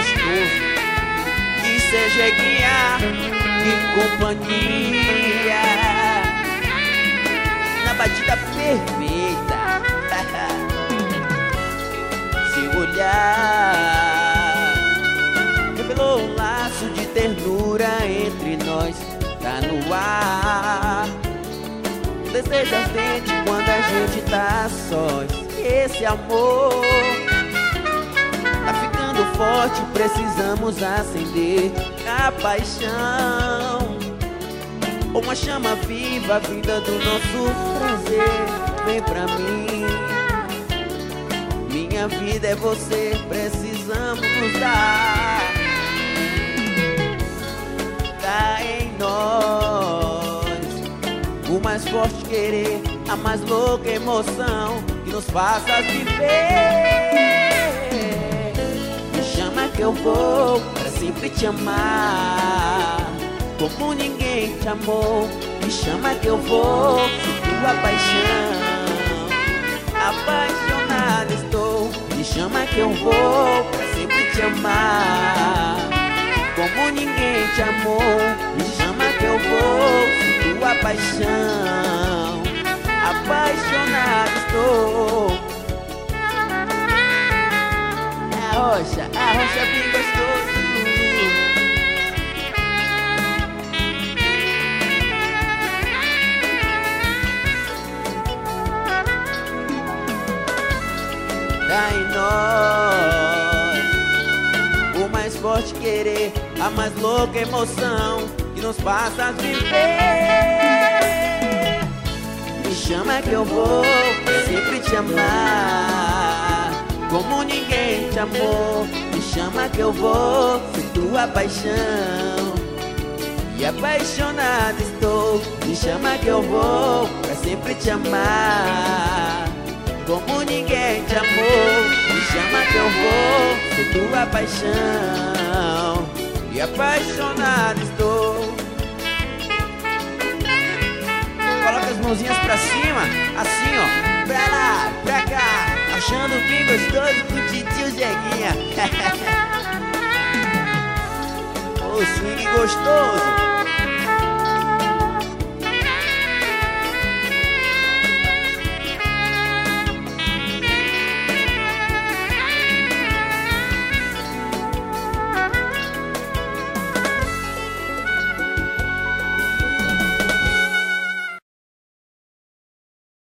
gostoso. Isso é jeguinha e companhia, na batida perfeita. Seu olhar revelou um laço de ternura entre nós. Tá no ar, desejo ardente quando a gente tá sós. Esse amor tá ficando forte, precisamos acender a paixão. Uma chama viva, vinda do nosso prazer. Vem pra mim, minha vida é você, precisamos nos dar. Tá em nós o mais forte querer, a mais louca emoção que nos faça viver. Me chama que eu vou pra sempre te amar, como ninguém te amou. Me chama que eu vou ser tua paixão. Apaixonada estou. Me chama que eu vou pra sempre te amar, como ninguém te amou. Me chama que eu vou ser tua paixão. Apaixonada estou. A rocha bem gostoso. Tá em nós o mais forte querer, a mais louca emoção que nos faça viver. Me chama que eu vou sempre te amar, como ninguém te amou. Me chama que eu vou ser tua paixão. E apaixonada estou. Me chama que eu vou pra sempre te amar, como ninguém te amou. Me chama que eu vou ser tua paixão. E apaixonado estou. Coloca as mãozinhas pra cima, assim ó, pra lá, pra cá, achando bem gostoso com o titio Jeguinha. Ô, swing gostoso.